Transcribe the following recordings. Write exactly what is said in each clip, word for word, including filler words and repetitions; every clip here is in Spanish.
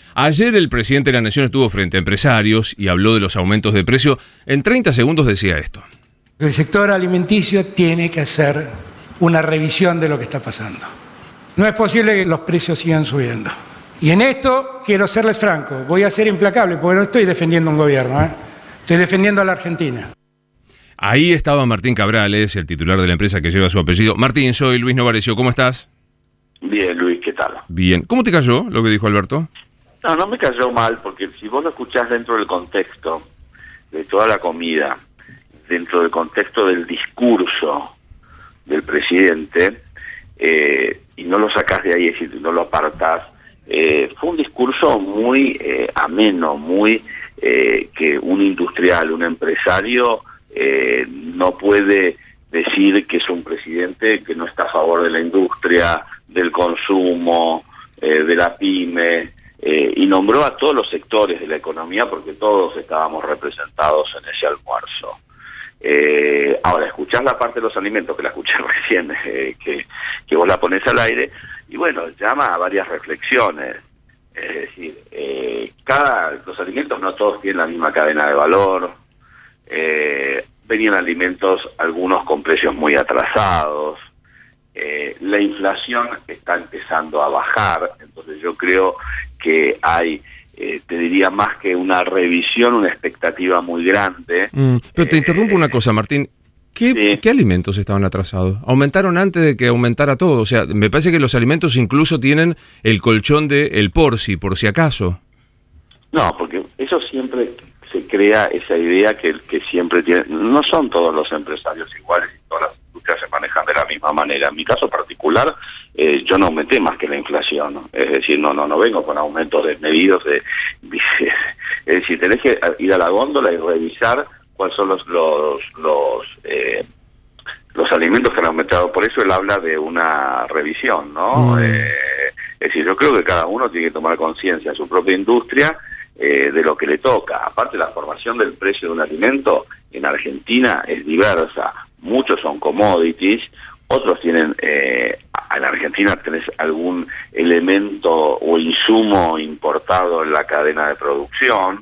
Ayer el presidente de la Nación estuvo frente a empresarios y habló de los aumentos de precio. En treinta segundos decía esto. El sector alimenticio tiene que hacer una revisión de lo que está pasando. No es posible que los precios sigan subiendo. Y en esto quiero serles franco, voy a ser implacable, porque no estoy defendiendo un gobierno, ¿eh? Estoy defendiendo a la Argentina. Ahí estaba Martín Cabrales, el titular de la empresa que lleva su apellido. Martín, soy Luis Novarecio, ¿cómo estás? Bien, Luis, ¿qué tal? Bien. ¿Cómo te cayó lo que dijo Alberto? No, no me cayó mal, porque si vos lo escuchás dentro del contexto de toda la comida, dentro del contexto del discurso del presidente, eh, y no lo sacás de ahí, es decir, no lo apartás, eh, fue un discurso muy eh, ameno, muy eh, que un industrial, un empresario, eh, no puede decir que es un presidente que no está a favor de la industria, del consumo, eh, de la pyme, eh, y nombró a todos los sectores de la economía porque todos estábamos representados en ese almuerzo. Eh, ahora, escuchás la parte de los alimentos, que la escuché recién, eh, que, que vos la ponés al aire, y bueno, llama a varias reflexiones. Es decir, eh, cada los alimentos no todos tienen la misma cadena de valor, eh, venían alimentos algunos con precios muy atrasados, eh, la inflación está empezando a bajar, entonces yo creo que hay... Eh, te diría más que una revisión, una expectativa muy grande. Mm, pero te eh, interrumpo una cosa, Martín. ¿Qué, sí. ¿Qué alimentos estaban atrasados? ¿Aumentaron antes de que aumentara todo? O sea, me parece que los alimentos incluso tienen el colchón de el por si, por si acaso. No, porque eso siempre se crea esa idea que, que siempre tiene... No son todos los empresarios iguales y todas las industrias se manejan de la misma manera. En mi caso particular... Eh, yo no aumenté más que la inflación, ¿no? Es decir, no no no vengo con aumentos desmedidos. De, de, es decir, tenés que ir a la góndola y revisar cuáles son los los los, eh, los alimentos que han aumentado. Por eso él habla de una revisión, ¿no? Mm. Eh, es decir, yo creo que cada uno tiene que tomar conciencia de su propia industria, eh, de lo que le toca. Aparte, la formación del precio de un alimento en Argentina es diversa. Muchos son commodities, otros tienen... Eh, en Argentina tenés algún elemento o insumo importado en la cadena de producción.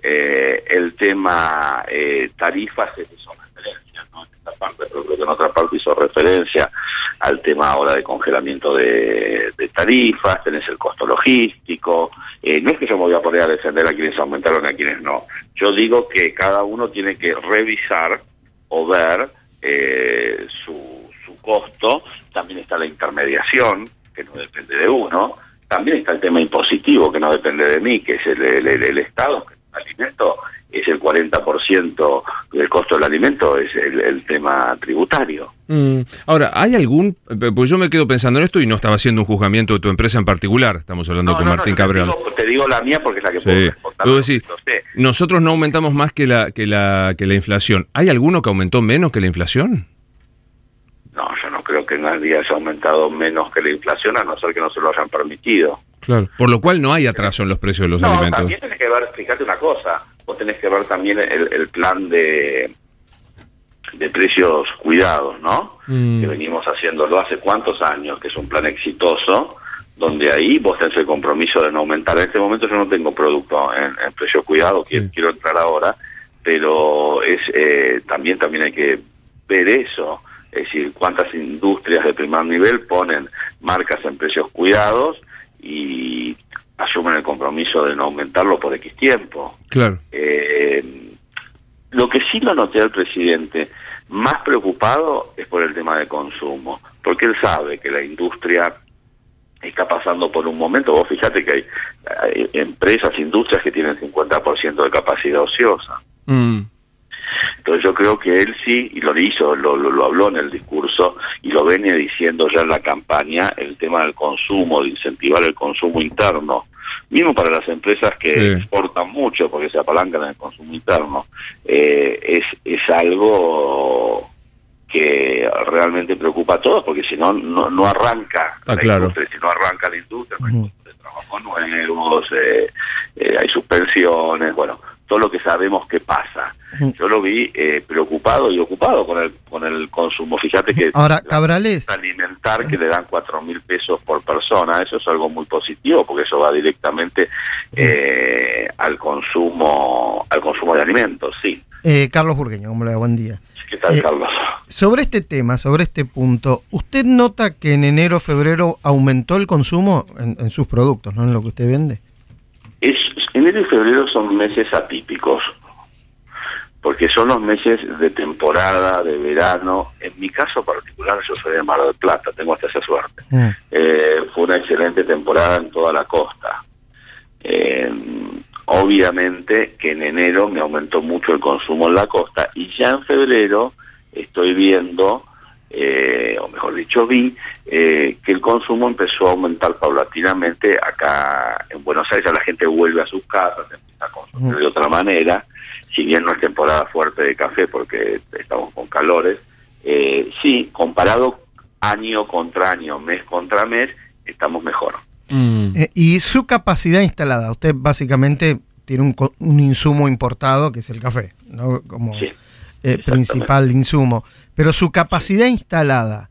Eh, el tema eh, tarifas hizo referencia, ¿no? En esta parte, pero creo que en otra parte hizo referencia al tema ahora de congelamiento de, de tarifas. Tenés el costo logístico. Eh, no es que yo me voy a poner a defender a quienes aumentaron y a quienes no. Yo digo que cada uno tiene que revisar o ver eh, su costo. También está la intermediación, que no depende de uno. También está el tema impositivo, que no depende de mí, que es el, el, el, el Estado, que el alimento es el cuarenta por ciento del costo del alimento, es el, el tema tributario. Mm. Ahora, ¿hay algún...? Pues yo me quedo pensando en esto y no estaba haciendo un juzgamiento de tu empresa en particular. Estamos hablando no, con no, Martín no, Cabrales. Te digo, te digo la mía porque es la que sí. puedo responder. Puedo decir, nosotros no aumentamos más que la, que, la, que la inflación. ¿Hay alguno que aumentó menos que la inflación? No, yo no creo que nadie haya aumentado menos que la inflación, a no ser que no se lo hayan permitido. Claro. Por lo cual no hay atraso en los precios de los no, alimentos. También tenés que ver, fíjate una cosa, vos tenés que ver también el, el plan de de precios cuidados, ¿no? Mm. Que venimos haciéndolo hace cuántos años, que es un plan exitoso, donde ahí vos tenés el compromiso de no aumentar. En este momento yo no tengo producto en, en precio cuidado, quiero, sí. quiero entrar ahora, pero es eh, también también hay que ver eso. Es decir, cuántas industrias de primer nivel ponen marcas en precios cuidados y asumen el compromiso de no aumentarlo por X tiempo. Claro. Eh, lo que sí lo noté al presidente más preocupado es por el tema de consumo, porque él sabe que la industria está pasando por un momento. Vos fíjate que hay, hay empresas, industrias que tienen cincuenta por ciento de capacidad ociosa. Mm. Entonces yo creo que él sí, y lo hizo, lo, lo, lo habló en el discurso, y lo venía diciendo ya en la campaña, el tema del consumo, de incentivar el consumo interno, mismo para las empresas que sí. exportan mucho, porque se apalancan en el consumo interno, eh, es, es algo que realmente preocupa a todos, porque si no, no, no arranca ah, la claro. industria, si no arranca la industria, no hay uh-huh. de trabajo nuevos, eh, eh, hay suspensiones, bueno, todo lo que sabemos que pasa. Yo lo vi eh, preocupado y ocupado con el con el consumo. Fíjate que ahora Cabrales alimentar que le dan cuatro mil pesos por persona, eso es algo muy positivo porque eso va directamente eh, al consumo al consumo de alimentos, sí. Eh, Carlos Burgueño, ¿cómo le va? Buen día. ¿Qué tal, eh, Carlos? Sobre este tema, sobre este punto, ¿usted nota que en enero, febrero aumentó el consumo en, en sus productos, no en lo que usted vende? Es, enero y febrero son meses atípicos, porque son los meses de temporada, de verano. En mi caso particular, yo soy de Mar del Plata, tengo hasta esa suerte. Mm. Eh, fue una excelente temporada en toda la costa. Eh, obviamente que en enero me aumentó mucho el consumo en la costa, y ya en febrero estoy viendo, eh, o mejor dicho vi, eh, que el consumo empezó a aumentar paulatinamente. Acá en Buenos Aires la gente vuelve a sus casas, empieza a consumir de otra manera, si bien no es temporada fuerte de café porque estamos con calores, eh, sí, comparado año contra año, mes contra mes, estamos mejor. Mm. Eh, y su capacidad instalada, usted básicamente tiene un, un insumo importado que es el café, ¿no? Como sí, eh, principal insumo, pero su capacidad instalada,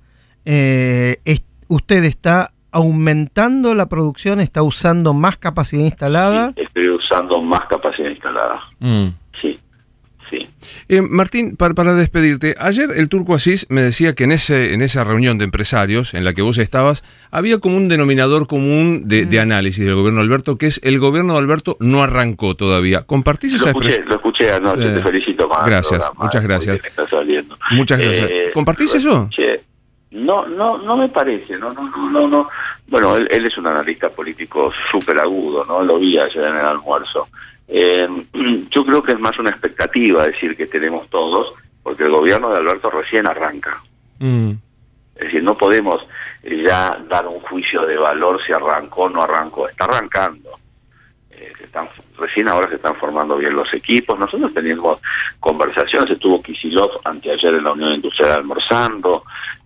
eh, es, ¿usted está aumentando la producción, está usando más capacidad instalada? Sí, estoy usando más capacidad instalada. Mm. Sí. Sí. Eh, Martín, para, para despedirte, ayer el Turco Asís me decía que en ese en esa reunión de empresarios en la que vos estabas, había como un denominador común de, mm. de análisis del gobierno de Alberto, que es el gobierno de Alberto no arrancó todavía. ¿Compartís esa expresión? Lo escuché anoche, eh, te felicito más. Gracias, programa, muchas gracias. Muchas gracias. Eh, ¿Compartís lo eso? Escuché. No, no, no me parece, no, no, no, no, no. Bueno, él, él es un analista político súper agudo, ¿no? Lo vi ayer en el almuerzo. Eh, yo creo que es más una expectativa decir que tenemos todos, porque el gobierno de Alberto recién arranca. Mm. Es decir, no podemos ya dar un juicio de valor si arrancó o no arrancó. Está arrancando. Eh, se están, recién ahora se están formando bien los equipos. Nosotros teníamos conversaciones, estuvo Kicillof anteayer en la Unión Industrial almorzando.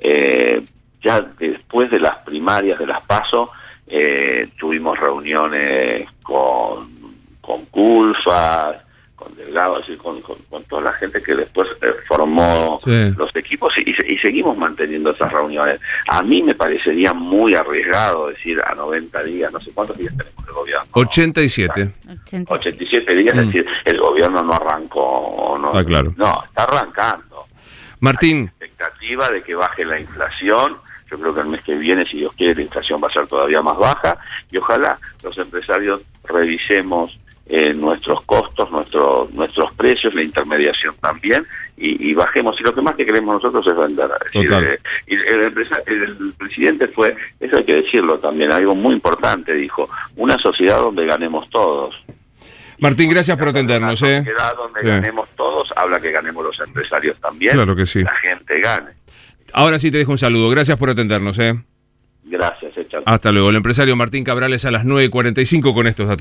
Eh, ya después de las primarias de las PASO, eh, tuvimos reuniones con con Culfas, con Delgado, así, con, con, con toda la gente que después eh, formó sí. los equipos, y, y seguimos manteniendo esas reuniones. A mí me parecería muy arriesgado decir a noventa días, no sé cuántos días tenemos el gobierno. ochenta y siete. ochenta y siete días, mm. es decir, el gobierno no arrancó. No, ah, claro. no, está arrancando. Martín. Hay expectativa de que baje la inflación. Yo creo que el mes que viene, si Dios quiere, la inflación va a ser todavía más baja, y ojalá los empresarios revisemos Eh, nuestros costos, nuestros nuestros precios, la intermediación también, y, y bajemos. Y lo que más que queremos nosotros es vender. Es decir, eh, y el, empresa, el presidente fue, eso hay que decirlo también, algo muy importante, dijo, una sociedad donde ganemos todos. Martín, gracias por atendernos. Una sociedad donde sí. ganemos todos, habla que ganemos los empresarios también. Claro que sí. La gente gane. Ahora sí te dejo un saludo. Gracias por atendernos. ¿eh? Gracias. Eh, Hasta luego. El empresario Martín Cabrales a las nueve cuarenta y cinco con estos datos.